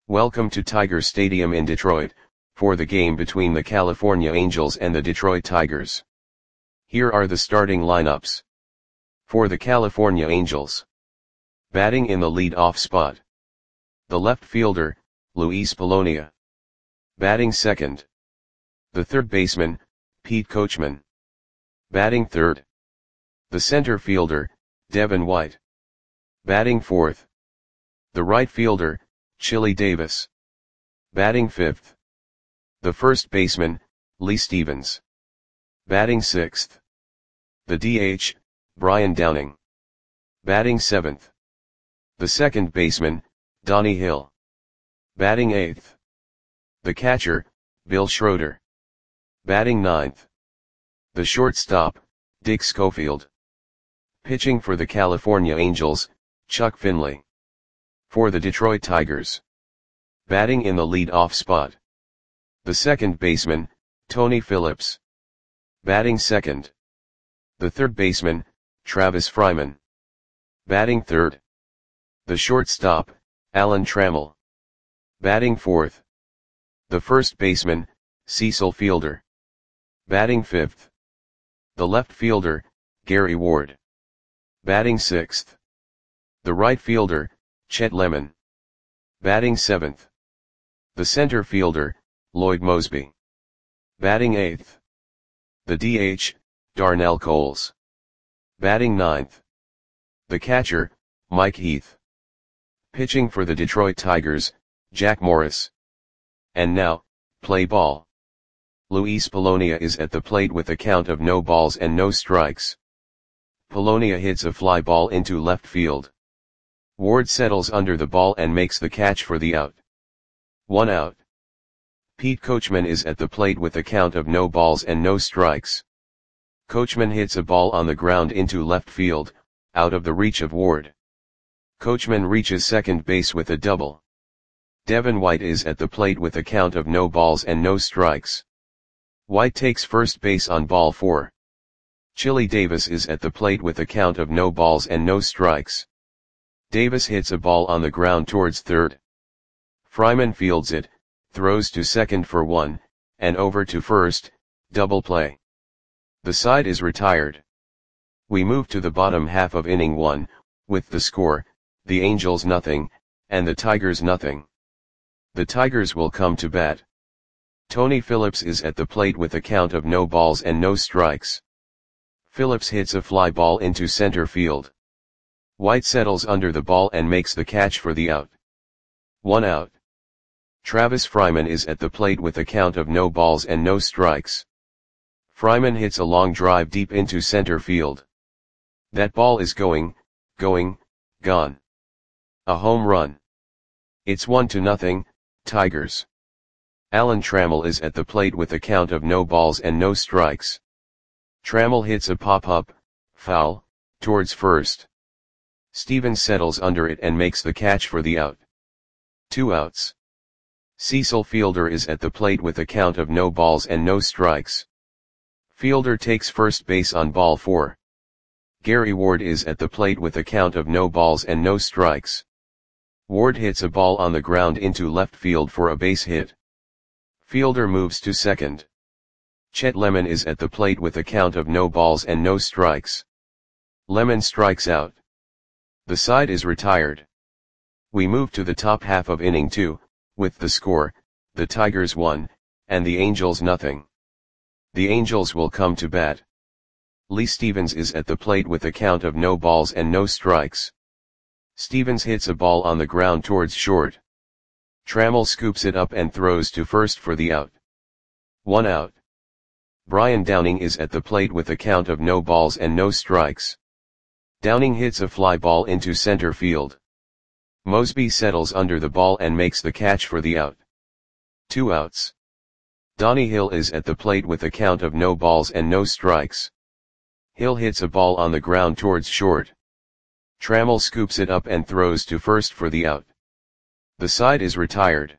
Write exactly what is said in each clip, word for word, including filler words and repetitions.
Welcome to Tiger Stadium in Detroit, for the game between the California Angels and the Detroit Tigers. Here are the starting lineups. For the California Angels. Batting in the lead-off spot. The left fielder, Luis Polonia. Batting second. The third baseman, Pete Coachman. Batting third. The center fielder, Devin White. Batting fourth. The right fielder, Chili Davis. Batting fifth. The first baseman, Lee Stevens. Batting sixth. The D H, Brian Downing. Batting seventh. The second baseman, Donnie Hill. Batting eighth. The catcher, Bill Schroeder. Batting ninth. The shortstop, Dick Schofield. Pitching for the California Angels, Chuck Finley. For the Detroit Tigers. Batting in the lead-off spot. The second baseman, Tony Phillips. Batting second. The third baseman, Travis Fryman. Batting third. The shortstop, Alan Trammell. Batting fourth. The first baseman, Cecil Fielder. Batting fifth. The left fielder, Gary Ward. Batting sixth. The right fielder, Chet Lemon. Batting seventh. The center fielder, Lloyd Moseby. Batting eighth. The D H, Darnell Coles. Batting ninth. The catcher, Mike Heath. Pitching for the Detroit Tigers, Jack Morris. And now, play ball. Luis Polonia is at the plate with a count of no balls and no strikes. Polonia hits a fly ball into left field. Ward settles under the ball and makes the catch for the out. One out. Pete Coachman is at the plate with a count of no balls and no strikes. Coachman hits a ball on the ground into left field, out of the reach of Ward. Coachman reaches second base with a double. Devin White is at the plate with a count of no balls and no strikes. White takes first base on ball four. Chili Davis is at the plate with a count of no balls and no strikes. Davis hits a ball on the ground towards third. Fryman fields it, throws to second for one, and over to first, double play. The side is retired. We move to the bottom half of inning one, with the score, the Angels nothing, and the Tigers nothing. The Tigers will come to bat. Tony Phillips is at the plate with a count of no balls and no strikes. Phillips hits a fly ball into center field. White settles under the ball and makes the catch for the out. One out. Travis Fryman is at the plate with a count of no balls and no strikes. Fryman hits a long drive deep into center field. That ball is going, going, gone. A home run. It's one to nothing, Tigers. Alan Trammell is at the plate with a count of no balls and no strikes. Trammell hits a pop-up, foul, towards first. Stevens settles under it and makes the catch for the out. Two outs. Cecil Fielder is at the plate with a count of no balls and no strikes. Fielder takes first base on ball four. Gary Ward is at the plate with a count of no balls and no strikes. Ward hits a ball on the ground into left field for a base hit. Fielder moves to second. Chet Lemon is at the plate with a count of no balls and no strikes. Lemon strikes out. The side is retired. We move to the top half of inning two, with the score, the Tigers one, and the Angels nothing. The Angels will come to bat. Lee Stevens is at the plate with a count of no balls and no strikes. Stevens hits a ball on the ground towards short. Trammell scoops it up and throws to first for the out. One out. Brian Downing is at the plate with a count of no balls and no strikes. Downing hits a fly ball into center field. Moseby settles under the ball and makes the catch for the out. Two outs. Donnie Hill is at the plate with a count of no balls and no strikes. Hill hits a ball on the ground towards short. Trammell scoops it up and throws to first for the out. The side is retired.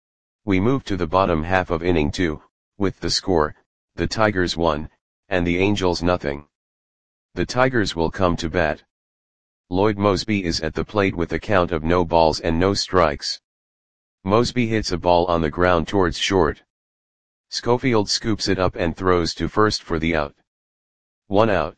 We move to the bottom half of inning two, with the score, the Tigers one, and the Angels nothing. The Tigers will come to bat. Lloyd Moseby is at the plate with a count of no balls and no strikes. Mosby hits a ball on the ground towards short. Schofield scoops it up and throws to first for the out. One out.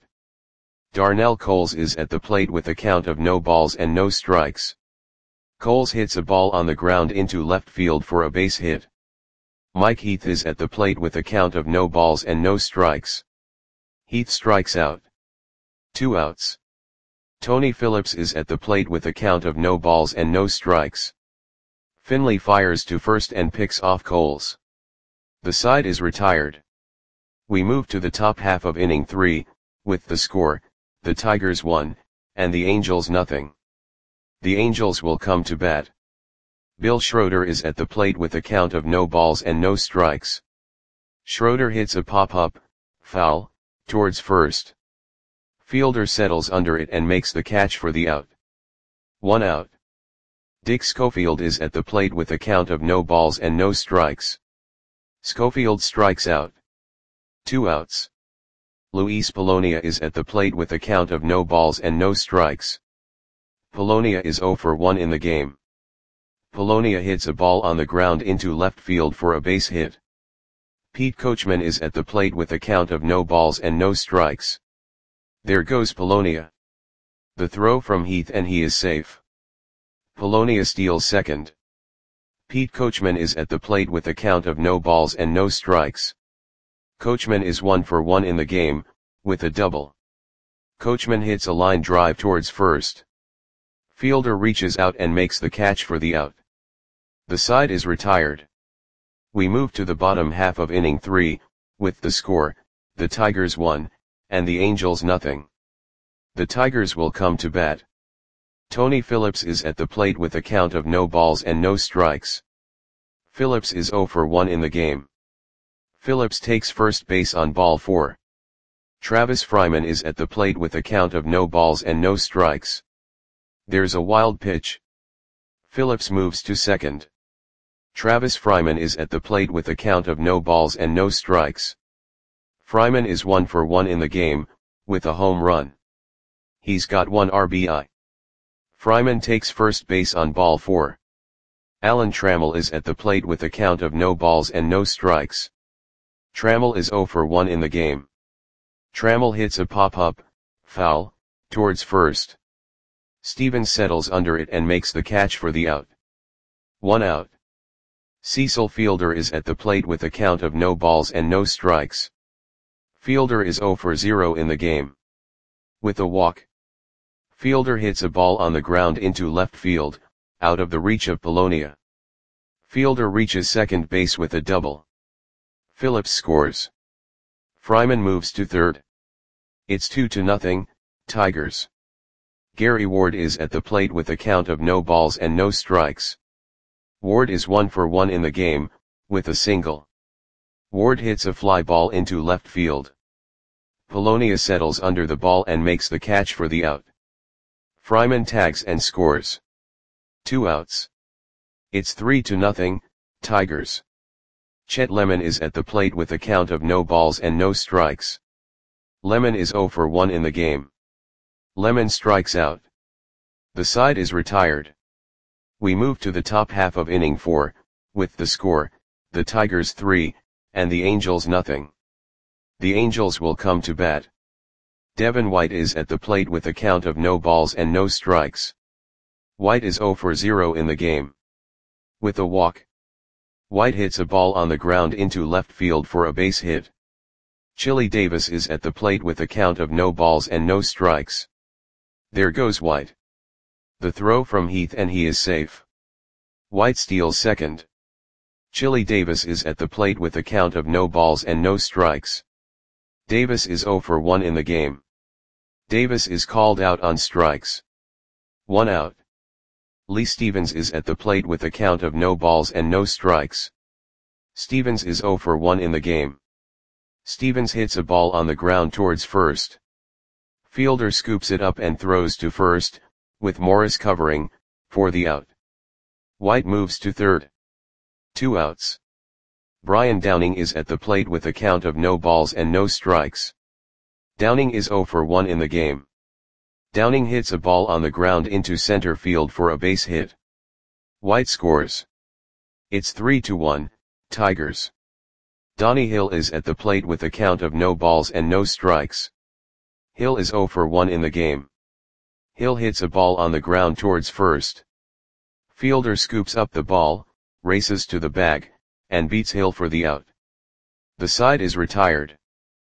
Darnell Coles is at the plate with a count of no balls and no strikes. Coles hits a ball on the ground into left field for a base hit. Mike Heath is at the plate with a count of no balls and no strikes. Heath strikes out. Two outs. Tony Phillips is at the plate with a count of no balls and no strikes. Finley fires to first and picks off Coles. The side is retired. We move to the top half of inning three, with the score, the Tigers one, and the Angels nothing. The Angels will come to bat. Bill Schroeder is at the plate with a count of no balls and no strikes. Schroeder hits a pop-up, foul, towards first. Fielder settles under it and makes the catch for the out. One out. Dick Schofield is at the plate with a count of no balls and no strikes. Schofield strikes out. Two outs. Luis Polonia is at the plate with a count of no balls and no strikes. Polonia is oh for one in the game. Polonia hits a ball on the ground into left field for a base hit. Pete Coachman is at the plate with a count of no balls and no strikes. There goes Polonia. The throw from Heath and he is safe. Polonia steals second. Pete Coachman is at the plate with a count of no balls and no strikes. Coachman is one for one in the game, with a double. Coachman hits a line drive towards first. Fielder reaches out and makes the catch for the out. The side is retired. We move to the bottom half of inning three, with the score, the Tigers one, and the Angels nothing. The Tigers will come to bat. Tony Phillips is at the plate with a count of no balls and no strikes. Phillips is oh for one in the game. Phillips takes first base on ball four. Travis Fryman is at the plate with a count of no balls and no strikes. There's a wild pitch. Phillips moves to second. Travis Fryman is at the plate with a count of no balls and no strikes. Fryman is one for one in the game, with a home run. He's got one R B I. Fryman takes first base on ball four. Alan Trammell is at the plate with a count of no balls and no strikes. Trammell is oh for one in the game. Trammell hits a pop-up, foul, towards first. Stevens settles under it and makes the catch for the out. One out. Cecil Fielder is at the plate with a count of no balls and no strikes. Fielder is oh for zero in the game. With a walk. Fielder hits a ball on the ground into left field, out of the reach of Polonia. Fielder reaches second base with a double. Phillips scores. Fryman moves to third. It's two to nothing, Tigers. Gary Ward is at the plate with a count of no balls and no strikes. Ward is one for one in the game, with a single. Ward hits a fly ball into left field. Polonia settles under the ball and makes the catch for the out. Fryman tags and scores. Two outs. It's three to nothing, Tigers. Chet Lemon is at the plate with a count of no balls and no strikes. Lemon is oh for one in the game. Lemon strikes out. The side is retired. We move to the top half of inning four, with the score, the Tigers three, and the Angels nothing. The Angels will come to bat. Devin White is at the plate with a count of no balls and no strikes. White is oh for zero in the game. With a walk. White hits a ball on the ground into left field for a base hit. Chili Davis is at the plate with a count of no balls and no strikes. There goes White. The throw from Heath and he is safe. White steals second. Chili Davis is at the plate with a count of no balls and no strikes. Davis is oh for one in the game. Davis is called out on strikes. One out. Lee Stevens is at the plate with a count of no balls and no strikes. Stevens is oh for one in the game. Stevens hits a ball on the ground towards first. Fielder scoops it up and throws to first, with Morris covering, for the out. White moves to third. Two outs. Brian Downing is at the plate with a count of no balls and no strikes. Downing is oh for one in the game. Downing hits a ball on the ground into center field for a base hit. White scores. It's three to one, Tigers. Donnie Hill is at the plate with a count of no balls and no strikes. Hill is zero for one in the game. Hill hits a ball on the ground towards first. Fielder scoops up the ball, races to the bag, and beats Hill for the out. The side is retired.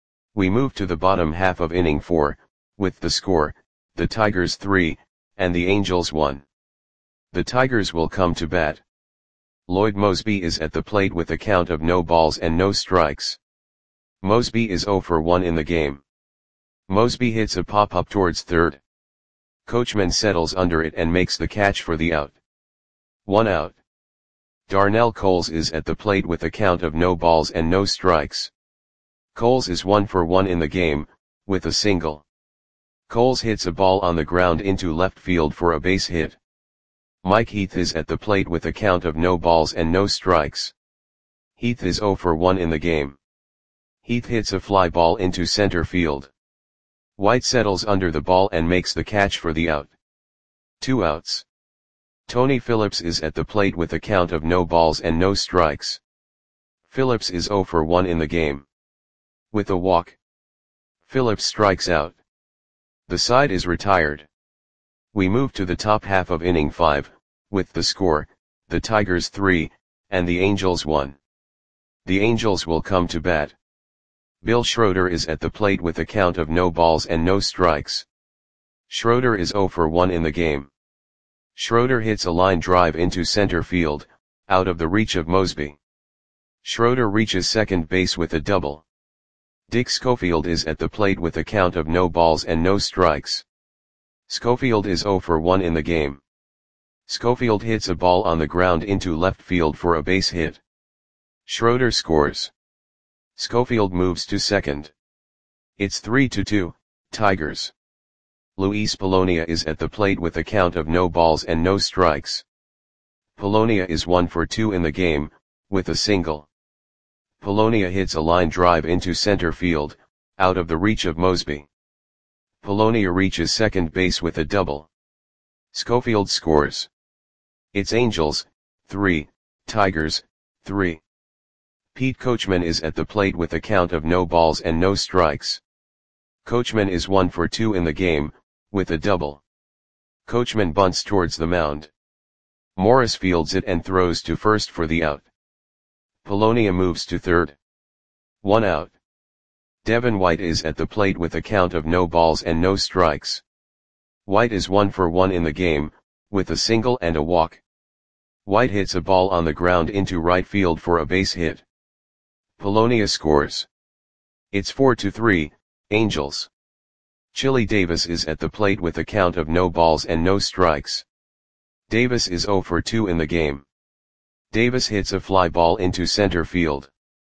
We move to the bottom half of inning four, with the score, the Tigers three, and the Angels one. The Tigers will come to bat. Lloyd Moseby is at the plate with a count of no balls and no strikes. Moseby is zero for one in the game. Moseby hits a pop-up towards third. Coachman settles under it and makes the catch for the out. One out. Darnell Coles is at the plate with a count of no balls and no strikes. Coles is one for one in the game, with a single. Coles hits a ball on the ground into left field for a base hit. Mike Heath is at the plate with a count of no balls and no strikes. Heath is zero for one in the game. Heath hits a fly ball into center field. White settles under the ball and makes the catch for the out. Two outs. Tony Phillips is at the plate with a count of no balls and no strikes. Phillips is zero for one in the game. With a walk, Phillips strikes out. The side is retired. We move to the top half of inning five, with the score, the Tigers three, and the Angels one. The Angels will come to bat. Bill Schroeder is at the plate with a count of no balls and no strikes. Schroeder is zero for one in the game. Schroeder hits a line drive into center field, out of the reach of Moseby. Schroeder reaches second base with a double. Dick Schofield is at the plate with a count of no balls and no strikes. Schofield is zero for one in the game. Schofield hits a ball on the ground into left field for a base hit. Schroeder scores. Schofield moves to second. It's three to two, Tigers. Luis Polonia is at the plate with a count of no balls and no strikes. Polonia is one for two in the game, with a single. Polonia hits a line drive into center field, out of the reach of Moseby. Polonia reaches second base with a double. Schofield scores. It's Angels, three, Tigers, three. Pete Coachman is at the plate with a count of no balls and no strikes. Coachman is one for two in the game, with a double. Coachman bunts towards the mound. Morris fields it and throws to first for the out. Polonia moves to third. One out. Devin White is at the plate with a count of no balls and no strikes. White is one for one in the game, with a single and a walk. White hits a ball on the ground into right field for a base hit. Polonia scores. It's four to three, Angels. Chili Davis is at the plate with a count of no balls and no strikes. Davis is zero for two in the game. Davis hits a fly ball into center field.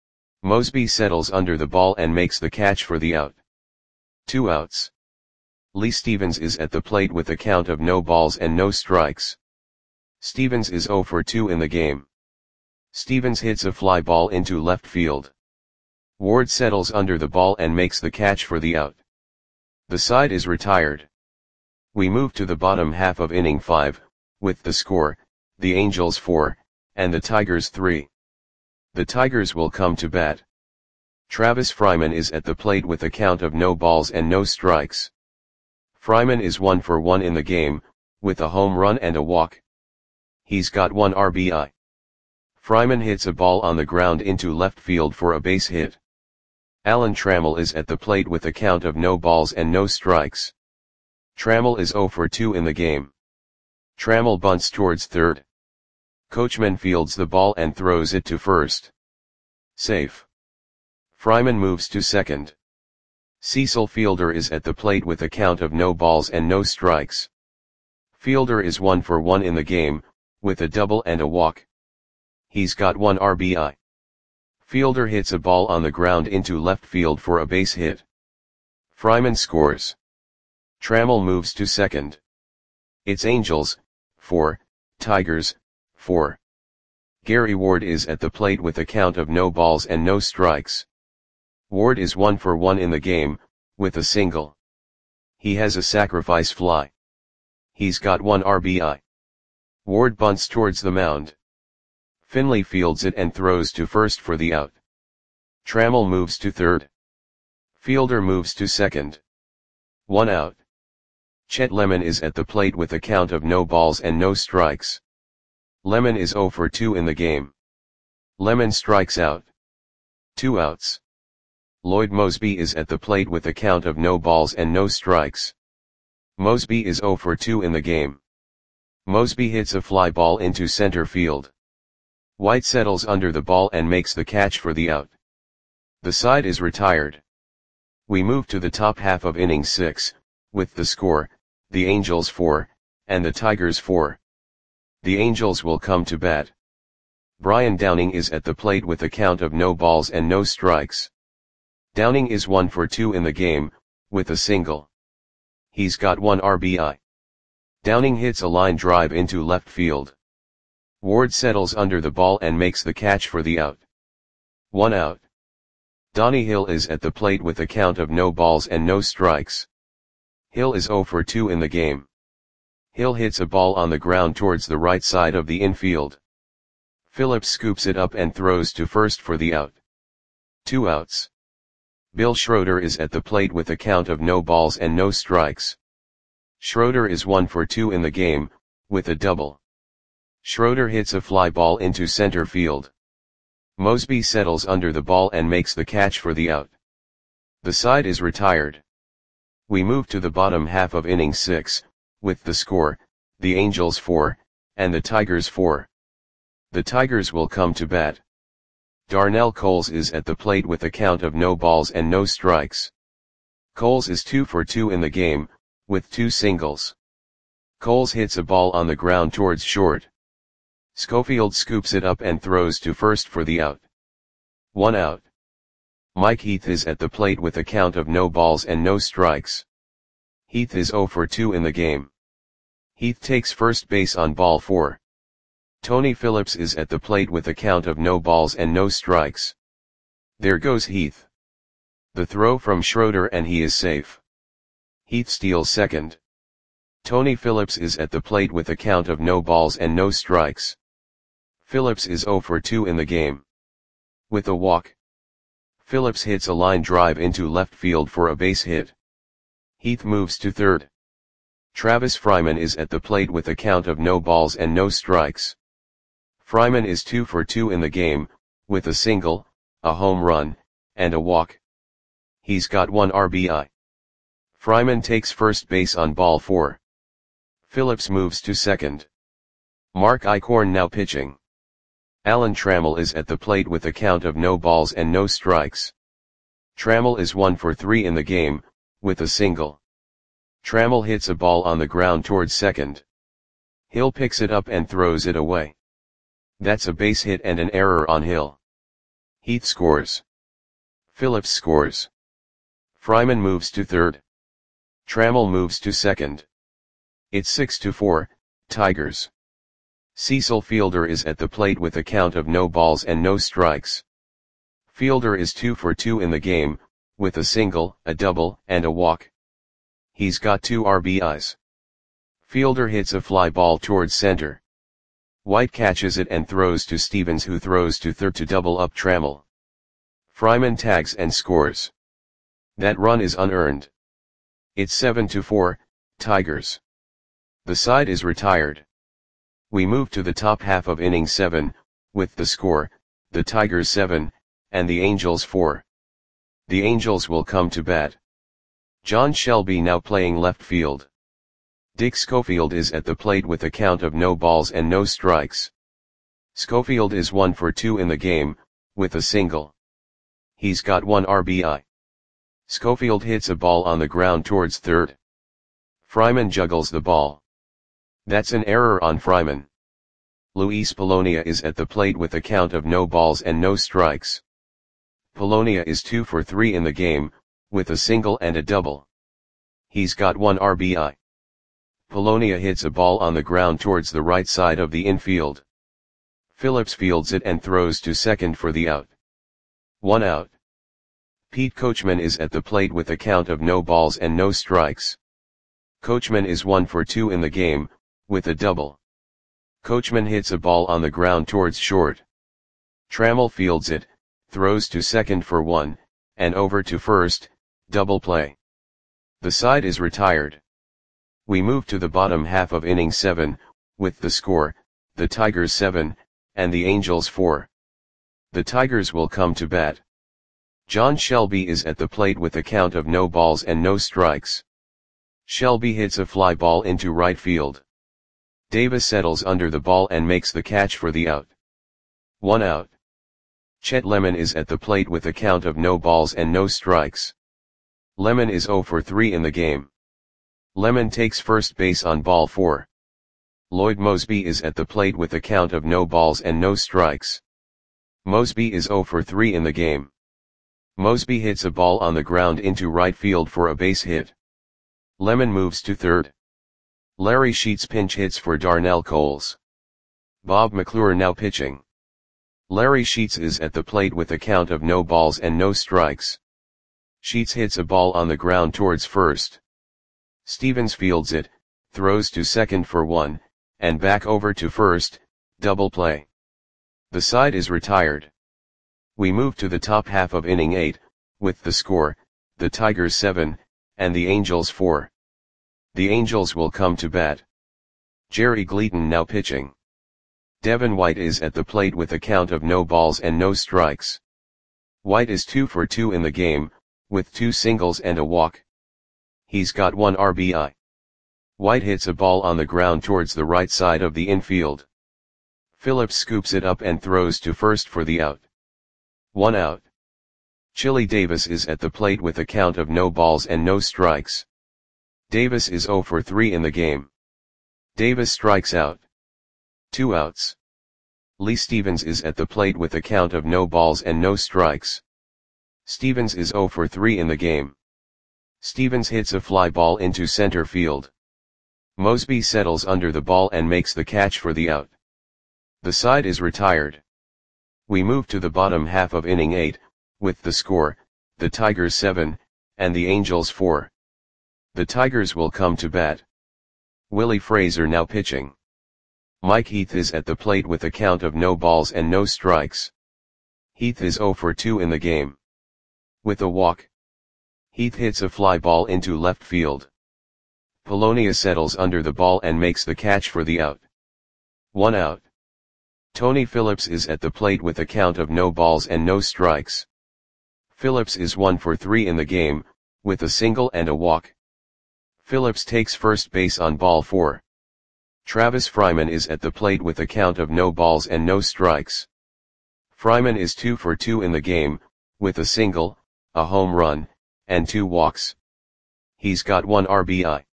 Moseby settles under the ball and makes the catch for the out. Two outs. Lee Stevens is at the plate with a count of no balls and no strikes. Stevens is zero for two in the game. Stevens hits a fly ball into left field. Ward settles under the ball and makes the catch for the out. The side is retired. We move to the bottom half of inning five, with the score, the Angels four, and the Tigers three. The Tigers will come to bat. Travis Fryman is at the plate with a count of no balls and no strikes. Fryman is one for one in the game, with a home run and a walk. He's got one R B I. Fryman hits a ball on the ground into left field for a base hit. Alan Trammell is at the plate with a count of no balls and no strikes. Trammell is zero for two in the game. Trammell bunts towards third. Coachman fields the ball and throws it to first. Safe. Fryman moves to second. Cecil Fielder is at the plate with a count of no balls and no strikes. Fielder is one for one in the game, with a double and a walk. He's got one R B I. Fielder hits a ball on the ground into left field for a base hit. Fryman scores. Trammell moves to second. It's Angels, four, Tigers, four. Gary Ward is at the plate with a count of no balls and no strikes. Ward is one for one in the game, with a single. He has a sacrifice fly. He's got one R B I. Ward bunts towards the mound. Finley fields it and throws to first for the out. Trammell moves to third. Fielder moves to second. One out. Chet Lemon is at the plate with a count of no balls and no strikes. Lemon is oh for two in the game. Lemon strikes out. Two outs. Lloyd Moseby is at the plate with a count of no balls and no strikes. Moseby is oh for two in the game. Moseby hits a fly ball into center field. White settles under the ball and makes the catch for the out. The side is retired. We move to the top half of inning six, with the score, the Angels four, and the Tigers four. The Angels will come to bat. Brian Downing is at the plate with a count of no balls and no strikes. Downing is one for two in the game, with a single. He's got one R B I. Downing hits a line drive into left field. Ward settles under the ball and makes the catch for the out. One out. Donnie Hill is at the plate with a count of no balls and no strikes. Hill is oh for two in the game. Hill hits a ball on the ground towards the right side of the infield. Phillips scoops it up and throws to first for the out. Two outs. Bill Schroeder is at the plate with a count of no balls and no strikes. Schroeder is one for two in the game, with a double. Schroeder hits a fly ball into center field. Moseby settles under the ball and makes the catch for the out. The side is retired. We move to the bottom half of inning six, with the score, the Angels four, and the Tigers four. The Tigers will come to bat. Darnell Coles is at the plate with a count of no balls and no strikes. Coles is two for two in the game, with two singles. Coles hits a ball on the ground towards short. Schofield scoops it up and throws to first for the out. One out. Mike Heath is at the plate with a count of no balls and no strikes. Heath is oh for two in the game. Heath takes first base on ball four. Tony Phillips is at the plate with a count of no balls and no strikes. There goes Heath. The throw from Schroeder and he is safe. Heath steals second. Tony Phillips is at the plate with a count of no balls and no strikes. Phillips is oh for two in the game. With a walk. Phillips hits a line drive into left field for a base hit. Heath moves to third. Travis Fryman is at the plate with a count of no balls and no strikes. Fryman is two for two in the game, with a single, a home run, and a walk. He's got one R B I. Fryman takes first base on ball four. Phillips moves to second. Mark Eichhorn now pitching. Alan Trammell is at the plate with a count of no balls and no strikes. Trammell is one for three in the game, with a single. Trammell hits a ball on the ground towards second. Hill picks it up and throws it away. That's a base hit and an error on Hill. Heath scores. Phillips scores. Fryman moves to third. Trammell moves to second. It's six to four, Tigers. Cecil Fielder is at the plate with a count of no balls and no strikes. Fielder is two for two in the game, with a single, a double, and a walk. He's got two R B Is. Fielder hits a fly ball towards center. White catches it and throws to Stevens, who throws to third to double up Trammell. Fryman tags and scores. That run is unearned. It's seven to four, Tigers. The side is retired. We move to the top half of inning seven, with the score, the Tigers seven, and the Angels four. The Angels will come to bat. John Shelby now playing left field. Dick Schofield is at the plate with a count of no balls and no strikes. Schofield is one for two in the game, with a single. He's got one R B I. Schofield hits a ball on the ground towards third. Fryman juggles the ball. That's an error on Fryman. Luis Polonia is at the plate with a count of no balls and no strikes. Polonia is two for three in the game, with a single and a double. He's got one R B I. Polonia hits a ball on the ground towards the right side of the infield. Phillips fields it and throws to second for the out. One out. Pete Coachman is at the plate with a count of no balls and no strikes. Coachman is one for two in the game, with a double. Coachman hits a ball on the ground towards short. Trammell fields it, throws to second for one, and over to first, double play. The side is retired. We move to the bottom half of inning seven, with the score, the Tigers seven, and the Angels four. The Tigers will come to bat. John Shelby is at the plate with a count of no balls and no strikes. Shelby hits a fly ball into right field. Davis settles under the ball and makes the catch for the out. One out. Chet Lemon is at the plate with a count of no balls and no strikes. Lemon is oh for three in the game. Lemon takes first base on ball four. Lloyd Mosby is at the plate with a count of no balls and no strikes. Mosby is oh for three in the game. Mosby hits a ball on the ground into right field for a base hit. Lemon moves to third. Larry Sheets pinch hits for Darnell Coles. Bob McClure now pitching. Larry Sheets is at the plate with a count of no balls and no strikes. Sheets hits a ball on the ground towards first. Stevens fields it, throws to second for one, and back over to first, double play. The side is retired. We move to the top half of inning eight, with the score, the Tigers seven, and the Angels four. The Angels will come to bat. Jerry Gleaton now pitching. Devin White is at the plate with a count of no balls and no strikes. White is two for two in the game, with two singles and a walk. He's got one R B I. White hits a ball on the ground towards the right side of the infield. Phillips scoops it up and throws to first for the out. One out. Chili Davis is at the plate with a count of no balls and no strikes. Davis is oh for three in the game. Davis strikes out. Two outs. Lee Stevens is at the plate with a count of no balls and no strikes. Stevens is oh for three in the game. Stevens hits a fly ball into center field. Mosby settles under the ball and makes the catch for the out. The side is retired. We move to the bottom half of inning eight, with the score, the Tigers seven, and the Angels four. The Tigers will come to bat. Willie Fraser now pitching. Mike Heath is at the plate with a count of no balls and no strikes. Heath is oh for two in the game. With a walk. Heath hits a fly ball into left field. Polonia settles under the ball and makes the catch for the out. One out. Tony Phillips is at the plate with a count of no balls and no strikes. Phillips is one for three in the game, with a single and a walk. Phillips takes first base on ball four. Travis Fryman is at the plate with a count of no balls and no strikes. Fryman is two for two in the game, with a single, a home run, and two walks. He's got one R B I.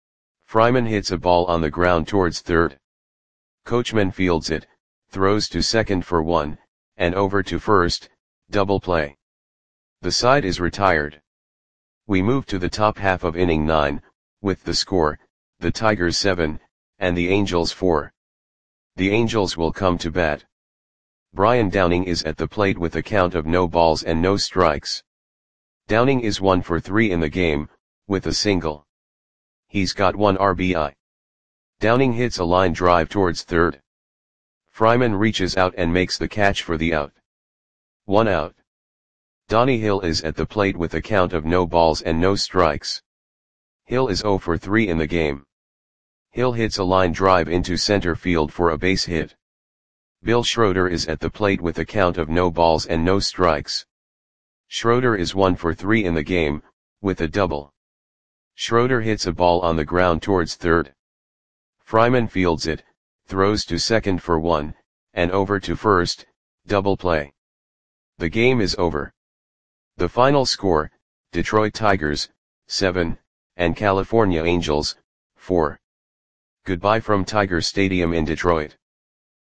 Fryman hits a ball on the ground towards third. Coachman fields it, throws to second for one, and over to first, double play. The side is retired. We move to the top half of inning nine, with the score, the Tigers seven, and the Angels four. The Angels will come to bat. Brian Downing is at the plate with a count of no balls and no strikes. Downing is one for three in the game, with a single. He's got one R B I. Downing hits a line drive towards third. Fryman reaches out and makes the catch for the out. One out. Donnie Hill is at the plate with a count of no balls and no strikes. Hill is oh for three in the game. Hill hits a line drive into center field for a base hit. Bill Schroeder is at the plate with a count of no balls and no strikes. Schroeder is one for three in the game, with a double. Schroeder hits a ball on the ground towards third. Fryman fields it, throws to second for one, and over to first, double play. The game is over. The final score, Detroit Tigers, seven, and California Angels, four. Goodbye from Tiger Stadium in Detroit.